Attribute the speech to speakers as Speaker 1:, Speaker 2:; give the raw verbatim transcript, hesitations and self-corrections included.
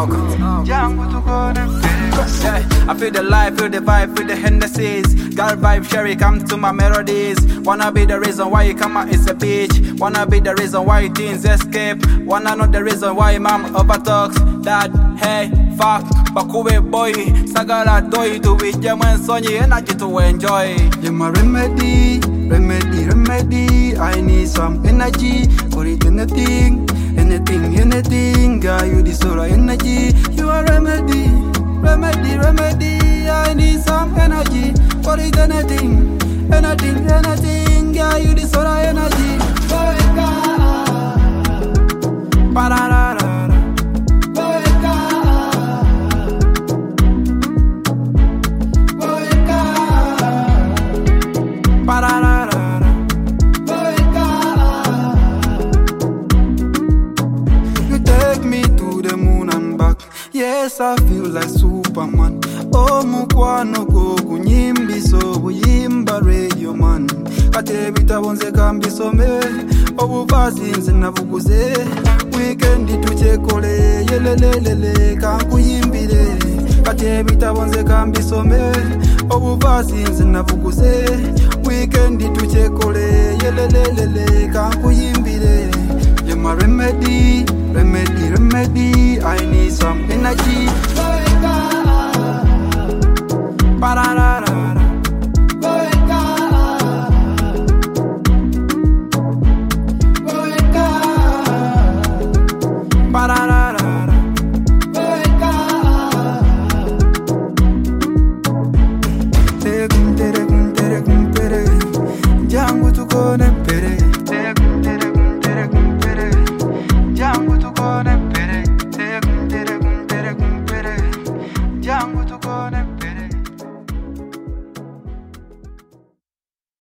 Speaker 1: talk. Yeah, I feel the life, feel the vibe, feel the Hennessy's. Girl vibe, Sherry, come to my melodies. Wanna be the reason why you come out, it's a beach. Wanna be the reason why teens escape. Wanna know the reason why mom overtalks. Dad, hey, fuck, bakuwe boy. Sagala doi, do it, yeah, man, Sonny, energy to enjoy.
Speaker 2: You're my remedy, remedy, remedy. I need some energy for it, anything, anything, anything. Girl, you the solar energy. You are remedy, remedy, remedy. I need some energy for it, anything, anything, anything. Girl, you the solar energy. Ba-da-da-da. You take me to the moon and back. Yes, I feel like Superman. Oh, mukwano go kunyimbi so buyimba radio man. Kate bita bonze kambi some. Obu vazinze navuguze. Weekend tuchekole yelelelele kankuyimbire. Kate bita bonze kambi some. Obu vazinze navuguze. Weekend tuchekole yelelelele kankuyimbire. You're my remedy, remedy, remedy. I need some energy. Ba-da-da-da-da. Ba-da-da-da-da. Tere kum tere kum tere kum tere. Jangu tukone pere.